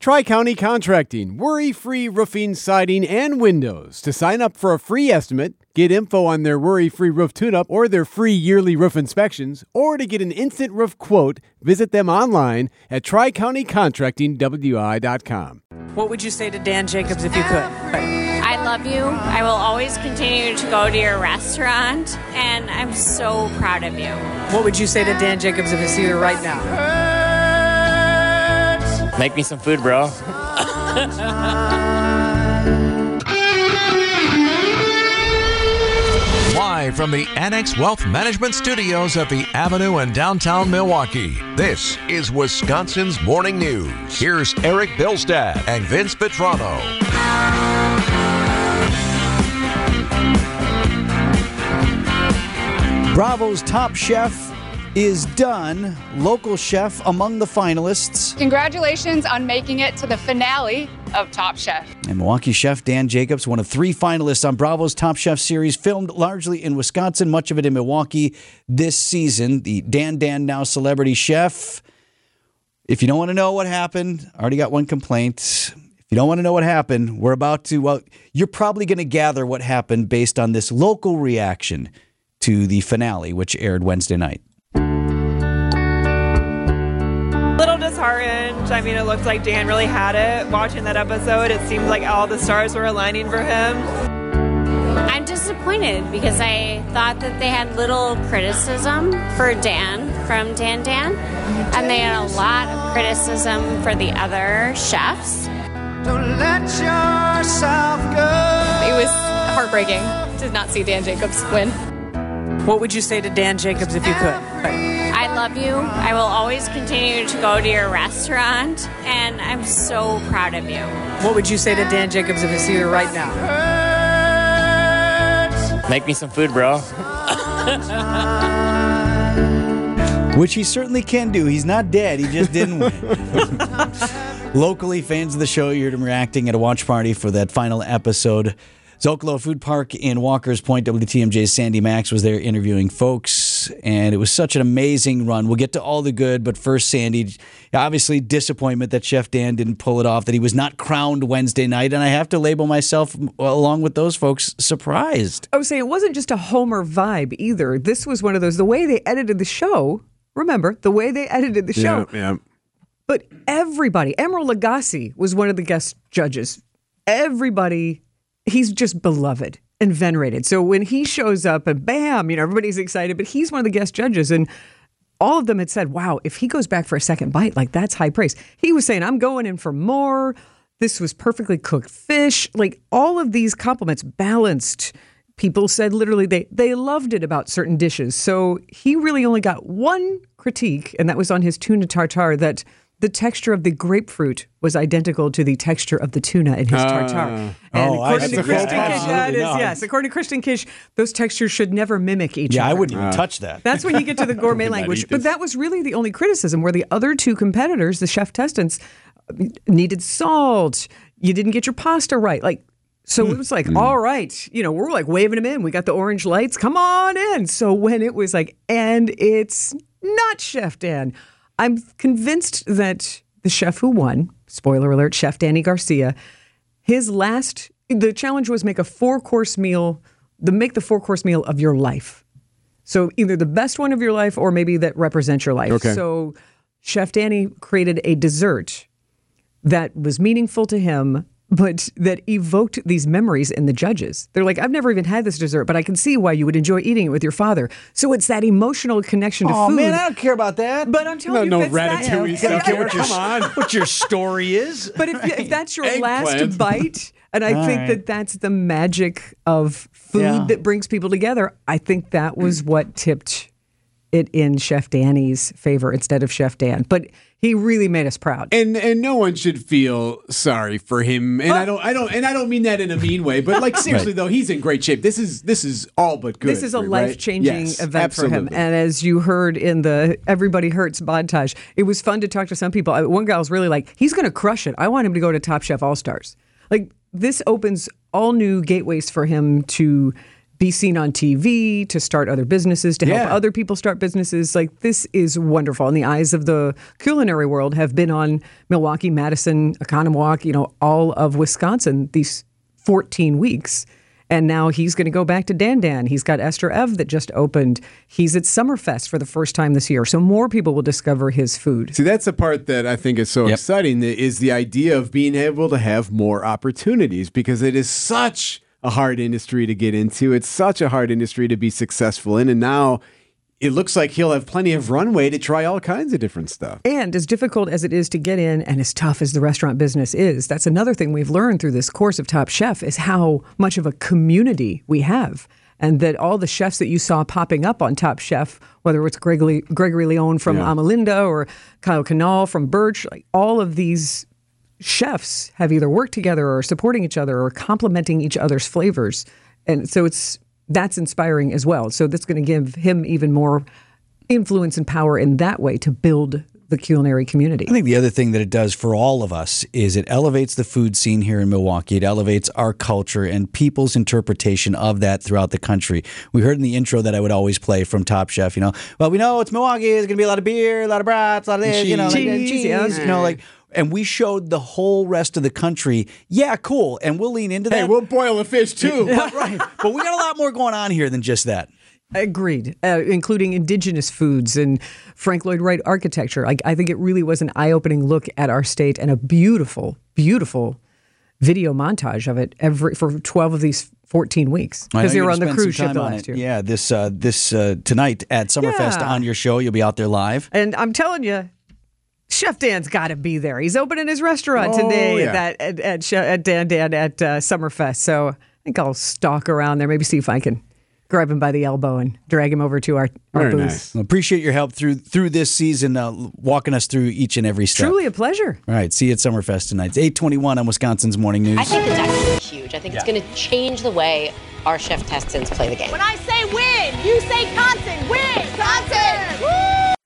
Tri-County Contracting, worry-free roofing, siding, and windows. To sign up for a free estimate, get info on their worry-free roof tune-up or their free yearly roof inspections, or to get an instant roof quote, visit them online at TriCountyContractingWI.com. What would you say to Dan Jacobs if you could? I love you. I will always continue to go to your restaurant, and I'm so proud of you. What would you say to Dan Jacobs if you see you right now? Make me some food, bro. Live from the Annex Wealth Management Studios at the Avenue in downtown Milwaukee, this is Wisconsin's Morning News. Here's Eric Bilstad and Vince Petrano. Bravo's Top Chef is done. Local chef among the finalists. Congratulations on making it to the finale of Top Chef. And Milwaukee chef Dan Jacobs, one of 3 finalists on Bravo's Top Chef series, filmed largely in Wisconsin, much of it in Milwaukee this season. The Dan Now Celebrity Chef. If you don't want to know what happened, I already got one complaint. If you don't want to know what happened, we're about to, well, you're probably going to gather what happened based on this local reaction to the finale, which aired Wednesday night. Little disheartened. I mean, it looked like Dan really had it. Watching that episode, it seemed like all the stars were aligning for him. I'm disappointed because I thought that they had little criticism for Dan from Dan, and they had a lot of criticism for the other chefs. Don't let yourself go. It was heartbreaking to not see Dan Jacobs win. What would you say to Dan Jacobs if you could? I love you. I will always continue to go to your restaurant, and I'm so proud of you. What would you say to Dan Jacobs if you see you right now? Make me some food, bro. Which he certainly can do. He's not dead. He just didn't win. Locally, fans of the show, you heard him reacting at a watch party for that final episode. Zocalo Food Park in Walker's Point. WTMJ's Sandy Max was there interviewing folks, and it was such an amazing run. We'll get to all the good, but first, Sandy, obviously disappointment that Chef Dan didn't pull it off, that he was not crowned Wednesday night, and I have to label myself, along with those folks, surprised. I was saying it wasn't just a Homer vibe either. This was one of those, the way they edited the show, remember, the way they edited the show. Yeah. But everybody, Emeril Lagasse was one of the guest judges. Everybody... He's just beloved and venerated. So when he shows up and bam, everybody's excited, but he's one of the guest judges. And all of them had said, wow, if he goes back for a second bite, like that's high praise. He was saying, I'm going in for more. This was perfectly cooked fish. Like all of these compliments balanced. People said literally they loved it about certain dishes. So he really only got one critique, and that was on his tuna tartare, that the texture of the grapefruit was identical to the texture of the tuna in his tartare. And according to Kristen Kish, according to Kristen Kish, those textures should never mimic each other. Yeah, I wouldn't even touch that. That's when you get to the gourmet language. But that was really the only criticism, where the other 2 competitors, the chef testants, needed salt. You didn't get your pasta right. So it was like, all right, we're like waving him in. We got the orange lights. Come on in. So when it was like, and it's not Chef Dan, I'm convinced that the chef who won, spoiler alert, Chef Danny Garcia, the challenge was make a 4-course meal, make the 4-course meal of your life. So either the best one of your life or maybe that represents your life. Okay. So Chef Danny created a dessert that was meaningful to him, but that evoked these memories in the judges. They're like, I've never even had this dessert, but I can see why you would enjoy eating it with your father. So it's that emotional connection to food. Oh, man, I don't care about that. But I'm telling you, no that's ratatouille that. stuff. What your story is. But if that's your last bite, and I think that's the magic of food that brings people together, I think that was what tipped it in Chef Danny's favor instead of Chef Dan. But he really made us proud. And no one should feel sorry for him. And I don't mean that in a mean way, but seriously though, he's in great shape. This is all but good. This is a life-changing event for him. And as you heard in the Everybody Hurts montage, it was fun to talk to some people. One guy was really like, he's going to crush it. I want him to go to Top Chef All-Stars. This opens all new gateways for him to be seen on TV, to start other businesses, to help Yeah. other people start businesses. Like, this is wonderful. And the eyes of the culinary world have been on Milwaukee, Madison, Oconomowoc, all of Wisconsin these 14 weeks. And now he's going to go back to Dan Dan. He's got Esther Ev that just opened. He's at Summerfest for the first time this year. So more people will discover his food. See, that's the part that I think is so exciting, is the idea of being able to have more opportunities, because it is such a hard industry to get into. It's such a hard industry to be successful in. And now it looks like he'll have plenty of runway to try all kinds of different stuff. And as difficult as it is to get in and as tough as the restaurant business is, that's another thing we've learned through this course of Top Chef is how much of a community we have. And that all the chefs that you saw popping up on Top Chef, whether it's Gregory Leone from Amalinda or Kyle Canal from Birch, like all of these chefs have either worked together or supporting each other or complementing each other's flavors. And so that's inspiring as well. So that's going to give him even more influence and power in that way to build the culinary community. I think the other thing that it does for all of us is it elevates the food scene here in Milwaukee. It elevates our culture and people's interpretation of that throughout the country. We heard in the intro that I would always play from Top Chef, well, we know it's Milwaukee. There's going to be a lot of beer, a lot of brats, a lot of this, cheese, and we showed the whole rest of the country, cool, and we'll lean into that. Hey, we'll boil a fish too. Right. But we got a lot more going on here than just that. Agreed, including indigenous foods and Frank Lloyd Wright architecture. I think it really was an eye-opening look at our state and a beautiful, beautiful video montage of it for 12 of these 14 weeks, because they were on the cruise ship the last year. Yeah, this tonight at Summerfest on your show, you'll be out there live. And I'm telling you, Chef Dan's got to be there. He's opening his restaurant today at Dan Dan at Summerfest. So I think I'll stalk around there, maybe see if I can grab him by the elbow and drag him over to our booth. Nice. Well, appreciate your help through this season, walking us through each and every step. Truly a pleasure. All right, see you at Summerfest tonight. It's 8:21 on Wisconsin's Morning News. I think it's actually huge. I think it's going to change the way our Chef Testins play the game. When I say win, you say Wisconsin. Win! Wisconsin! Woo!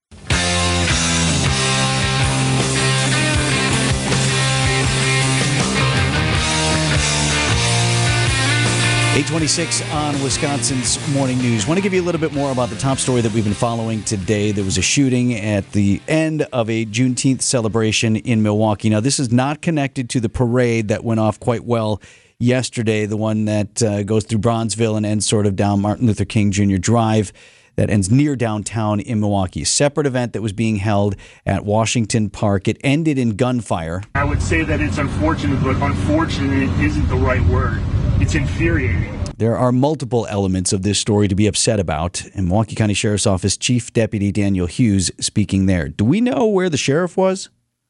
8:26 on Wisconsin's Morning News. Want to give you a little bit more about the top story that we've been following today. There was a shooting at the end of a Juneteenth celebration in Milwaukee. Now, this is not connected to the parade that went off quite well yesterday, the one that goes through Bronzeville and ends sort of down Martin Luther King Jr. Drive. That ends near downtown in Milwaukee. Separate event that was being held at Washington Park. It ended in gunfire. I would say that it's unfortunate, but unfortunate isn't the right word. It's infuriating. There are multiple elements of this story to be upset about, and Milwaukee County Sheriff's Office Chief Deputy Daniel Hughes speaking there. Do we know where the sheriff was?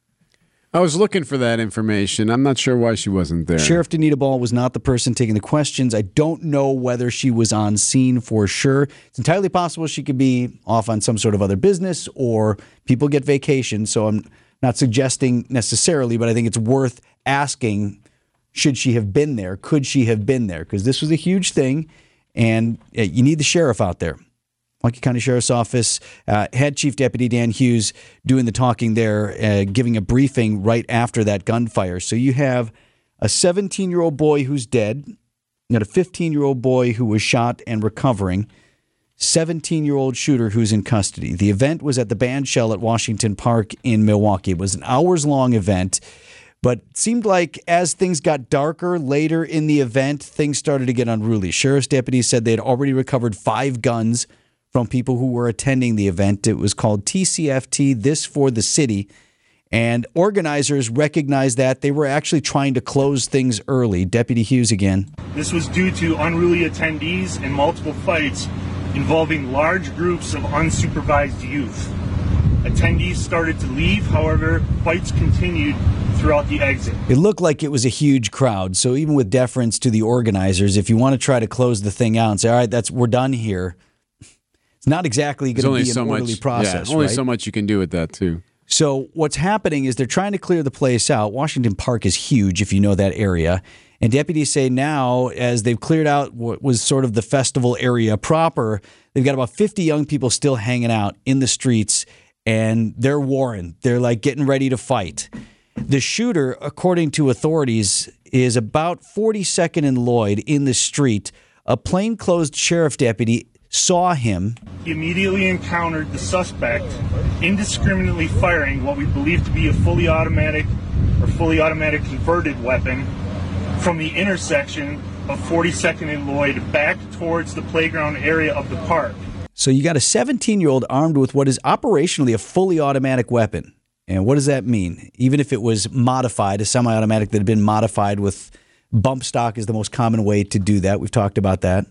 I was looking for that information. I'm not sure why she wasn't there. Sheriff Danita Ball was not the person taking the questions. I don't know whether she was on scene for sure. It's entirely possible she could be off on some sort of other business, or people get vacation, so I'm not suggesting necessarily, but I think it's worth asking, should she have been there? Could she have been there? Because this was a huge thing, and you need the sheriff out there. Milwaukee County Sheriff's Office had Chief Deputy Dan Hughes doing the talking there, giving a briefing right after that gunfire. So you have a 17-year-old boy who's dead, you got a 15-year-old boy who was shot and recovering, 17-year-old shooter who's in custody. The event was at the Bandshell at Washington Park in Milwaukee. It was an hours-long event. But it seemed like as things got darker later in the event, things started to get unruly. Sheriff's deputies said they had already recovered 5 guns from people who were attending the event. It was called TCFT, This for the City. And organizers recognized that. They were actually trying to close things early. Deputy Hughes again. This was due to unruly attendees and multiple fights involving large groups of unsupervised youth. Attendees started to leave, however, fights continued throughout the exit. It looked like it was a huge crowd, so even with deference to the organizers, if you want to try to close the thing out and say, all right, we're done here, it's not exactly going to be an orderly process. Yeah, only right? so much you can do with that, too. So what's happening is they're trying to clear the place out. Washington Park is huge, if you know that area. And deputies say now, as they've cleared out what was sort of the festival area proper, they've got about 50 young people still hanging out in the streets, and they're warring. They're like getting ready to fight. The shooter, according to authorities, is about 42nd and Lloyd in the street a plainclothes sheriff deputy saw him. He immediately encountered the suspect indiscriminately firing what we believe to be a fully automatic converted weapon from the intersection of 42nd and Lloyd back towards the playground area of the park. So you got a 17-year-old armed with what is operationally a fully automatic weapon. And what does that mean? Even if it was modified, a semi-automatic that had been modified with bump stock is the most common way to do that. We've talked about that.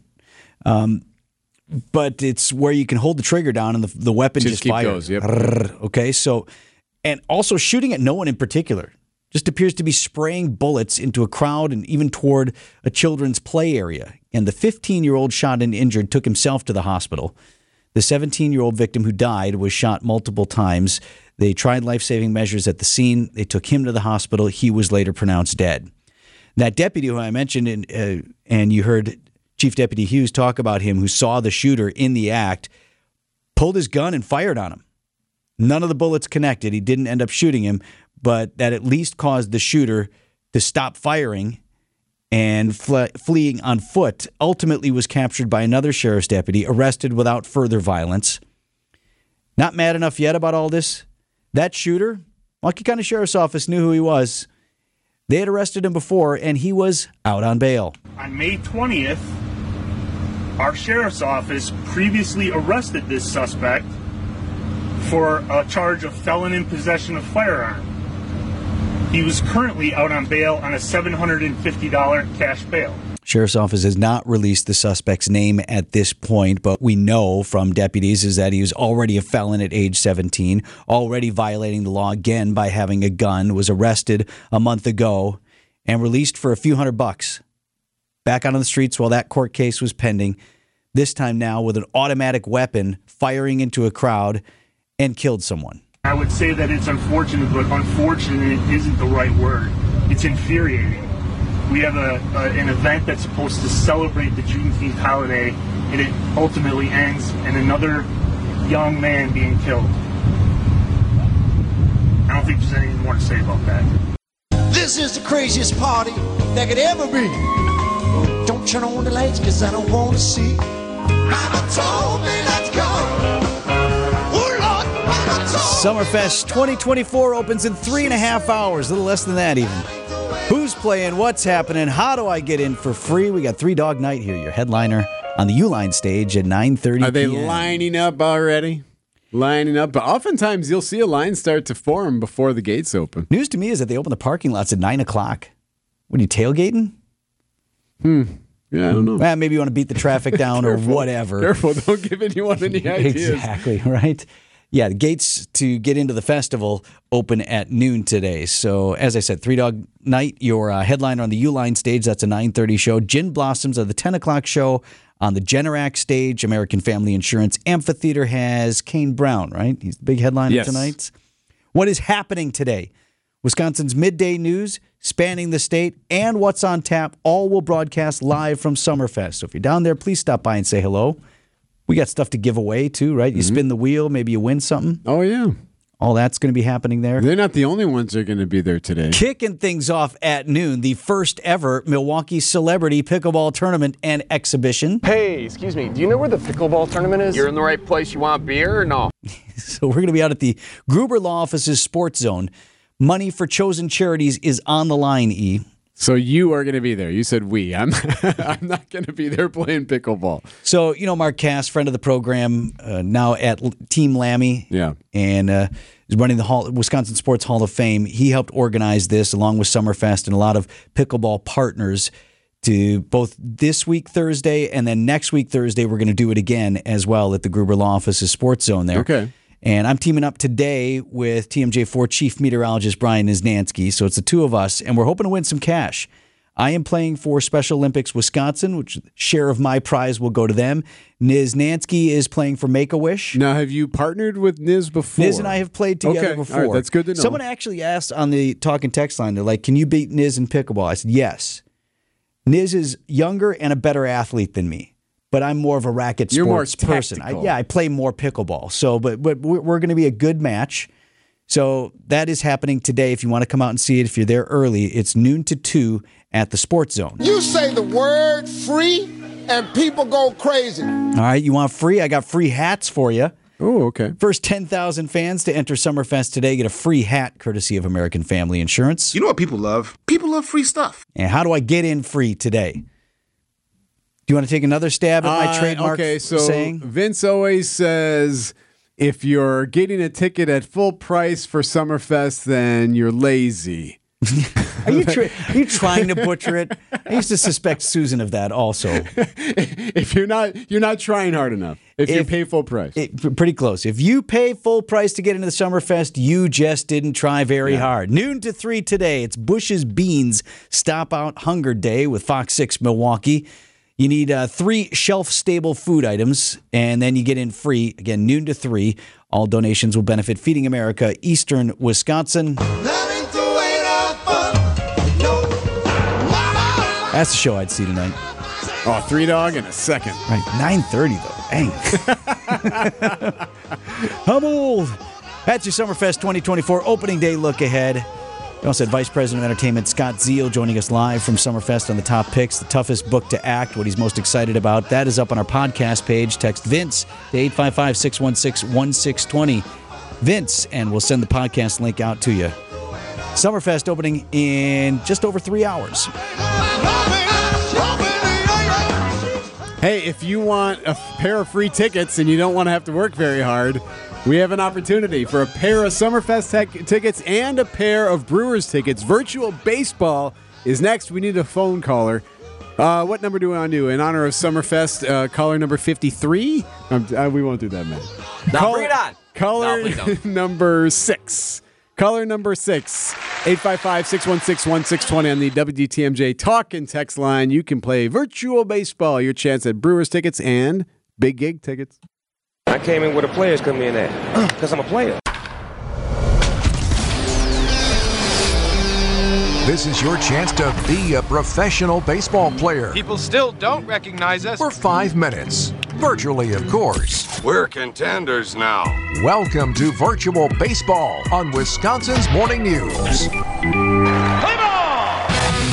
But it's where you can hold the trigger down and the weapon just fires. Yep. Okay, so, and also shooting at no one in particular. Just appears to be spraying bullets into a crowd and even toward a children's play area. And the 15-year-old shot and injured took himself to the hospital. The 17-year-old victim who died was shot multiple times. They tried life-saving measures at the scene. They took him to the hospital. He was later pronounced dead. That deputy who I mentioned, and you heard Chief Deputy Hughes talk about him, who saw the shooter in the act, pulled his gun and fired on him. None of the bullets connected. He didn't end up shooting him, but that at least caused the shooter to stop firing and fleeing on foot. Ultimately was captured by another sheriff's deputy, arrested without further violence. Not mad enough yet about all this? That shooter, Milwaukee County Sheriff's Office knew who he was. They had arrested him before, and he was out on bail. On May 20th, our sheriff's office previously arrested this suspect for a charge of felon in possession of firearm. He was currently out on bail on a $750 cash bail. Sheriff's Office has not released the suspect's name at this point, but we know from deputies is that he was already a felon at age 17, already violating the law again by having a gun, was arrested a month ago, and released for a few $100. Back out on the streets while that court case was pending, this time now with an automatic weapon, firing into a crowd, and killed someone. I would say that it's unfortunate, but unfortunate isn't the right word. It's infuriating. We have an event that's supposed to celebrate the Juneteenth holiday, and it ultimately ends in another young man being killed. I don't think there's anything more to say about that. This is the craziest party that could ever be. Don't turn on the lights, cause I don't want to see. Mama told me let's go. Oh Lord, Mama told Summerfest 2024 opens in 3.5 hours, a little less than that even. Who's playing? What's happening? How do I get in for free? We got Three Dog Night here, your headliner on the Uline stage at 9:30 Are they p.m. lining up already? Lining up. But oftentimes you'll see a line start to form before the gates open. News to me is that they open the parking lots at 9 o'clock. What are you, tailgating? Yeah, I don't know. Well, maybe you want to beat the traffic down or whatever. Careful, don't give anyone any ideas. Exactly, right? Yeah, the gates to get into the festival open at noon today. So, as I said, Three Dog Night, your headliner on the Uline stage. That's a 9:30 show. Gin Blossoms are the 10 o'clock show on the Generac stage. American Family Insurance Amphitheater has Kane Brown, right? He's the big headliner tonight. What is happening today? Wisconsin's midday news spanning the state and what's on tap all will broadcast live from Summerfest. So if you're down there, please stop by and say hello. We got stuff to give away, too, right? You spin the wheel, maybe you win something. Oh, yeah. All that's going to be happening there. They're not the only ones that are going to be there today. Kicking things off at noon, the first ever Milwaukee Celebrity Pickleball Tournament and Exhibition. Hey, excuse me, do you know where the pickleball tournament is? You're in the right place. You want beer or no? So we're going to be out at the Gruber Law Office's Sports Zone. Money for chosen charities is on the line, E. So you are going to be there. You said we. I'm not going to be there playing pickleball. So, you know, Mark Cass, friend of the program, now at Team Lammy. Yeah. And is running the Wisconsin Sports Hall of Fame. He helped organize this along with Summerfest and a lot of pickleball partners to both this week, Thursday, and then next week, Thursday, we're going to do it again as well at the Gruber Law Office's Sports Zone there. Okay. And I'm teaming up today with TMJ4 Chief Meteorologist Brian Niznansky. So it's the two of us, and we're hoping to win some cash. I am playing for Special Olympics Wisconsin, which share of my prize will go to them. Niznansky is playing for Make-A-Wish. Now, have you partnered with Niz before? Niz and I have played together before. All right, that's good to know. Someone actually asked on the talk and text line, they're like, can you beat Niz in pickleball? I said, yes. Niz is younger and a better athlete than me. But I'm more of a racket sports person. I play more pickleball. So, but we're going to be a good match. So that is happening today. If you want to come out and see it, if you're there early, it's noon to 2 at the Sports Zone. You say the word free, and people go crazy. All right, you want free? I got free hats for you. Oh, okay. First 10,000 fans to enter Summerfest today get a free hat courtesy of American Family Insurance. You know what people love? People love free stuff. And how do I get in free today? Do you want to take another stab at my trademark saying? Vince always says, if you're getting a ticket at full price for Summerfest, then you're lazy. Are you trying to butcher it? I used to suspect Susan of that also. If you're not trying hard enough. If you pay full price. Pretty close. If you pay full price to get into the Summerfest, you just didn't try very hard. Noon to 3 today. It's Bush's Beans Stop Out Hunger Day with Fox 6 Milwaukee. You need 3 shelf-stable food items, and then you get in free. Again, noon to 3. All donations will benefit Feeding America, Eastern Wisconsin. That's the show I'd see tonight. Oh, 3 Dog in a second. Right, 9:30 though. Dang. I'm old. That's your Summerfest 2024 opening day look ahead. We also had Vice President of Entertainment Scott Zeal joining us live from Summerfest on the top picks, the toughest book to act, what he's most excited about. That is up on our podcast page. Text Vince to 855-616-1620. Vince, and we'll send the podcast link out to you. Summerfest opening in just over 3 hours. Hey, if you want a pair of free tickets and you don't want to have to work very hard, we have an opportunity for a pair of Summerfest tickets and a pair of Brewers tickets. Virtual baseball is next. We need a phone caller. What number do we want to do? In honor of Summerfest, caller number 53? We won't do that, man. No, bring it on. Caller number 6. Caller number 6, 855-616-1620 on the WTMJ talk and text line. You can play virtual baseball. Your chance at Brewers tickets and big gig tickets. I came in where the players come in at, because I'm a player. This is your chance to be a professional baseball player. People still don't recognize us. For 5 minutes. Virtually, of course. We're contenders now. Welcome to Virtual Baseball on Wisconsin's Morning News. Play ball!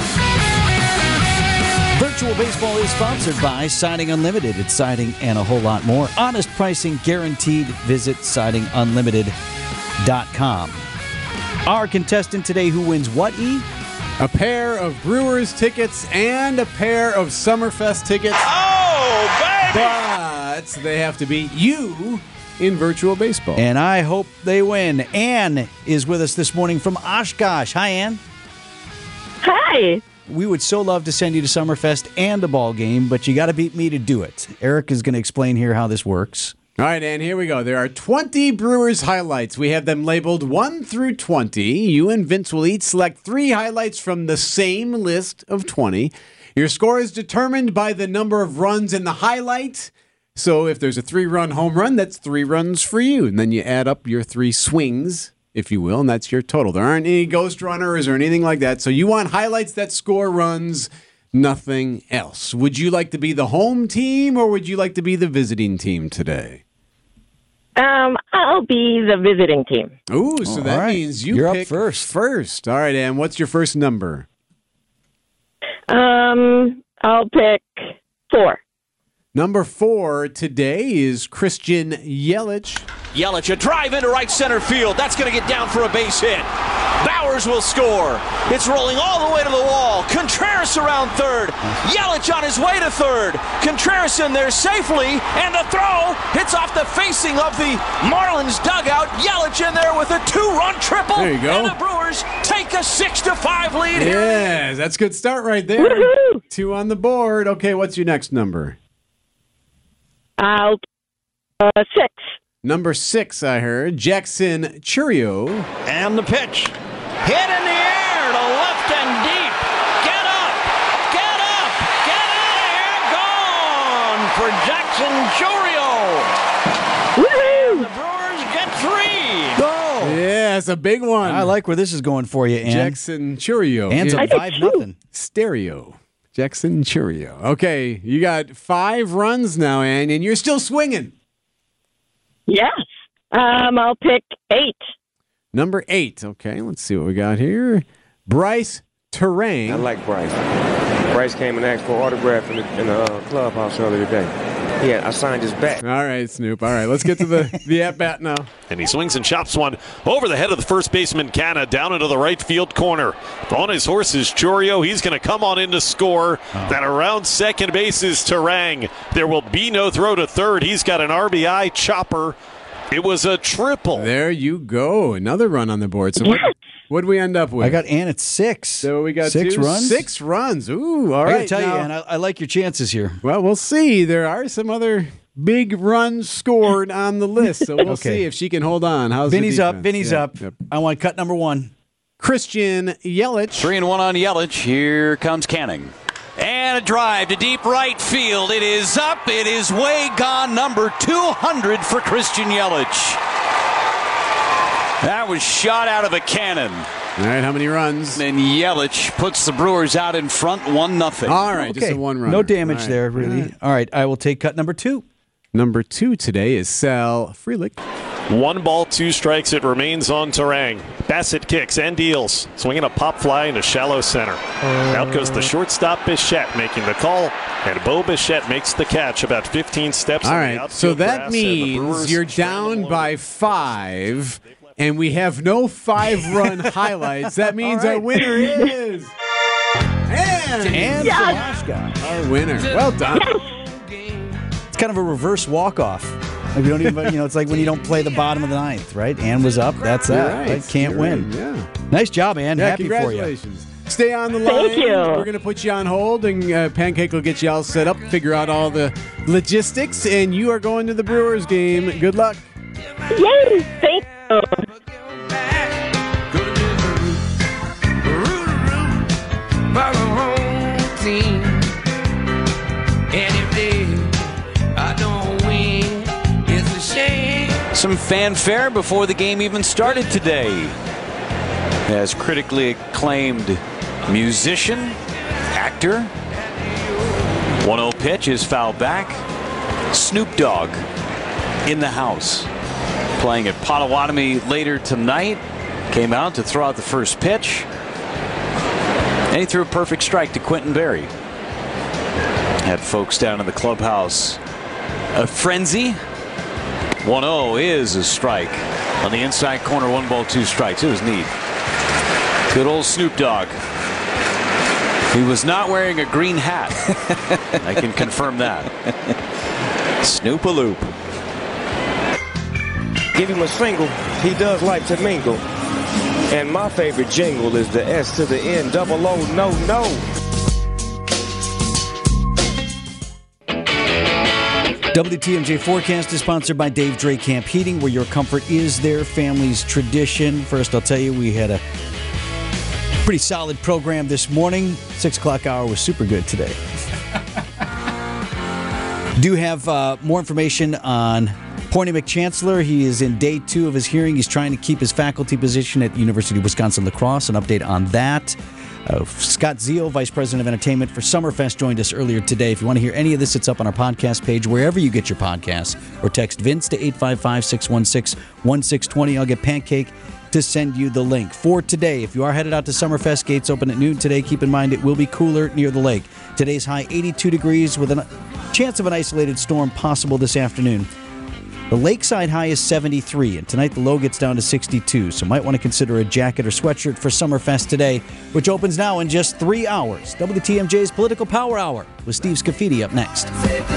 Virtual Baseball is sponsored by Siding Unlimited. It's siding and a whole lot more. Honest pricing guaranteed. Visit sidingunlimited.com. Our contestant today, who wins what, E? A pair of Brewers tickets and a pair of Summerfest tickets. Oh, baby! But they have to beat you in virtual baseball. And I hope they win. Ann is with us this morning from Oshkosh. Hi, Ann. Hi. We would so love to send you to Summerfest and a ball game, but you got to beat me to do it. Eric is going to explain here how this works. All right, Ann, here we go. There are 20 Brewers highlights. We have them labeled 1 through 20. You and Vince will each select 3 highlights from the same list of 20. Your score is determined by the number of runs in the highlight. So if there's a 3-run home run, that's 3 runs for you. And then you add up your 3 swings, if you will, and that's your total. There aren't any ghost runners or anything like that. So you want highlights that score runs, nothing else. Would you like to be the home team or would you like to be the visiting team today? I'll be the visiting team. Ooh, so that means you're pick up first. All right, Ann, what's your first number? I'll pick 4. Number 4 today is Christian Yelich. Yelich, a drive into right center field. That's going to get down for a base hit. Bowers will score. It's rolling all the way to the wall. Contreras around third. Yelich on his way to third. Contreras in there safely, and the throw hits off the facing of the Marlins dugout. Yelich in there with a 2-run triple. There you go. And the Brewers take a 6-5 lead here. Yeah, that's a good start right there. Woo-hoo! 2 on the board. Okay, what's your next number? I'll 6. Number 6, I heard. Jackson Chourio. And the pitch. Hit in the air to left and deep. Get up! Get up! Get out of here! Gone for Jackson Chourio. Woo-hoo! The Brewers get 3. Go! Yeah, it's a big one. I like where this is going for you, Ann. Jackson Chourio. Ann's up 5-0. Stereo. Jackson Chourio. Okay, you got 5 runs now, Ann, and you're still swinging. Yes. I'll pick 8. Number 8. Okay, let's see what we got here. Bryce Terang. I like Bryce. Bryce came and asked for an autograph in the clubhouse earlier today. Yeah, I signed his back. All right, Snoop. All right, let's get to the at-bat now. And he swings and chops one over the head of the first baseman, Canna, down into the right field corner. On his horse is Chorio. He's going to come on in to score. Then around second base is Terang. There will be no throw to third. He's got an RBI chopper. It was a triple. There you go. Another run on the board. So what did we end up with? I got Ann at 6. So we got 6 runs? 6 runs. Ooh, all right. I got to tell you, Ann, I like your chances here. Well, we'll see. There are some other big runs scored on the list, so we'll see if she can hold on. How's Vinny's the up. Vinny's up. Yep. I want cut number 1. Christian Yelich. 3-1 on Yelich. Here comes Canning. And a drive to deep right field. It is up. It is way gone. Number 200 for Christian Yelich. That was shot out of a cannon. All right, how many runs? And Yelich puts the Brewers out in front 1-0. All right, just a 1 run. No damage there, really. All right, I will take cut number 2. Number 2 today is Sal Frelick. 1 ball, 2 strikes. It remains on Terang. Bassett kicks and deals. Swinging a pop fly into shallow center. Out goes the shortstop, Bichette, making the call. And Bo Bichette makes the catch about 15 steps. All on right, the outfield so that grass, means you're down by 5, and we have no 5-run highlights. That means our winner is Ann Salashka, our winner. Well done. It's kind of a reverse walk-off. Like we don't even, it's like when you don't play the bottom of the 9th, right? Ann was up. That's that. Right. Can't win. Yeah. Nice job, Ann. Yeah, Happy for you. congratulations. Stay on the line. Thank you. We're going to put you on hold, and Pancake will get you all set up, figure out all the logistics, and you are going to the Brewers game. Good luck. Yay! Thank you. By the home team. And if I don't win, it's a shame. Some fanfare before the game even started today. As critically acclaimed musician, actor. 1-0 pitch is fouled back. Snoop Dogg in the house. Playing at Potawatomi later tonight. Came out to throw out the first pitch. And he threw a perfect strike to Quentin Berry. Had folks down in the clubhouse a frenzy. 1-0 is a strike. On the inside corner, 1 ball, 2 strikes. It was neat. Good old Snoop Dogg. He was not wearing a green hat. I can confirm that. Snoop-a-loop. Give him a single. He does like to mingle. And my favorite jingle is the S to the N, double O, no, no. WTMJ Forecast is sponsored by Dave Drake Camp Heating, where your comfort is their family's tradition. First, I'll tell you, we had a pretty solid program this morning. 6 o'clock hour was super good today. Do have more information on Porny McChancellor. He is in day 2 of his hearing. He's trying to keep his faculty position at University of Wisconsin-La Crosse. An update on that. Scott Zio, Vice President of Entertainment for Summerfest, joined us earlier today. If you want to hear any of this, it's up on our podcast page, wherever you get your podcasts, or text Vince to 855-616-1620. I'll get Pancake to send you the link. For today, if you are headed out to Summerfest, gates open at noon today. Keep in mind it will be cooler near the lake. Today's high 82 degrees with a chance of an isolated storm possible this afternoon. The lakeside high is 73, and tonight the low gets down to 62, so might want to consider a jacket or sweatshirt for Summerfest today, which opens now in just 3 hours. WTMJ's Political Power Hour with Steve Scafidi up next.